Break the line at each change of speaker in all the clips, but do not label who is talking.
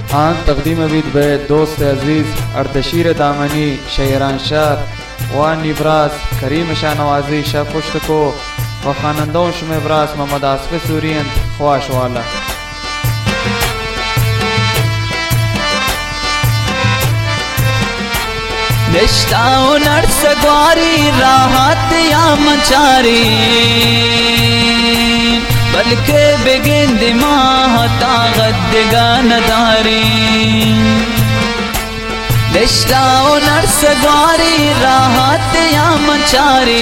आन तकदीम बीद बे दोस्त अजीज अर्दशीर दामनी शहरान शार वान इब्रास करीम शाह नवाजी शाह पुश्त को व खानंदों शुम इब्रास मोहम्मद आसफ सूरियन ख्वाश वाला
निष्ठाओ नर्स ग्वारी राहत या मचारी बल्कि बेगिंद माह तागत दिगानदारी निष्ठाओ नर्स ग्वारी राहत या मचारी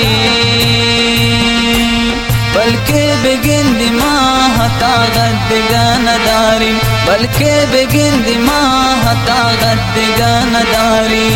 बल्कि बेगिंद माह तागत दिगानदारी बल्कि बेगिंद माह तागत दिगानदारी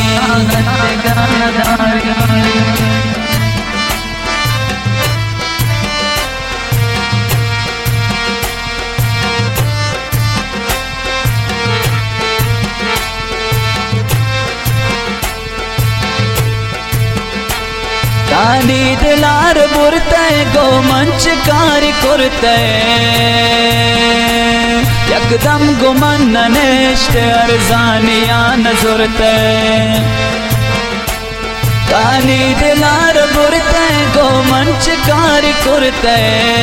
तानी दिलार बुरते गो मंच कारी कुरते यकदम गुमन ननेश्त अर्जानिया नजुरते तानी दिलार बुरते गो मंच कारी कुरते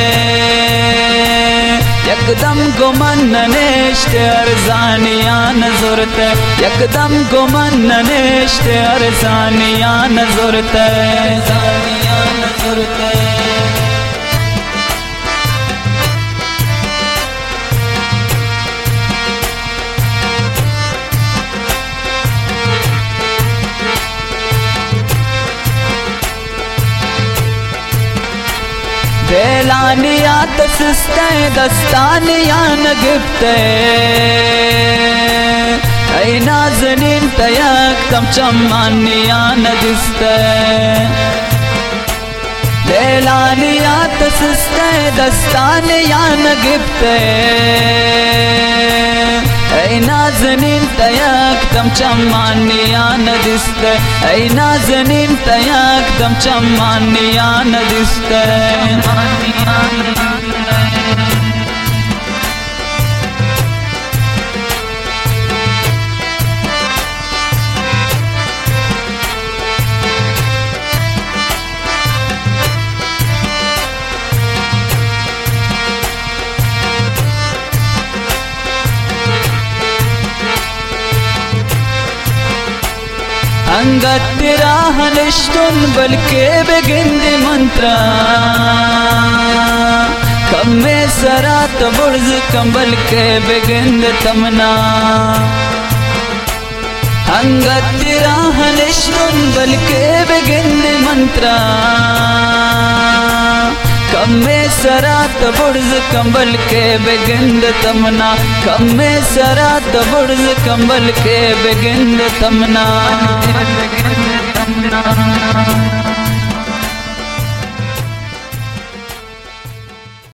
यकदम गुमन ननेश्त अर्जानिया नजुरते यकदम गुमन ननेश्त अर्जानिया नजुरते बेलानिया तस्ते दस्तानिया नगिफ्ते ऐ नाज़नीन तयक तम चम्मानिया नदिस्ते बेलानिया तस्ते दस्तानिया नगिफ्ते ऐ नाज़नीन तयक तम चम्मानिया नदिस्ते ऐ नाज़नीन तयक तम चम्मानिया नदिस्ते अंगत तेरा हनिश्तुन बल्कि बेगिंद मंत्रा कम में सरात बुर्ज कंबल के बेगिंद तमना अंगत तेरा हनिश्तुन बल्कि बेगिंद मंत्रा कम में सरात बुर्ज कंबल के बेगिंद तमना कम में सरात बुर्ज कंबल के बेगिंद तमना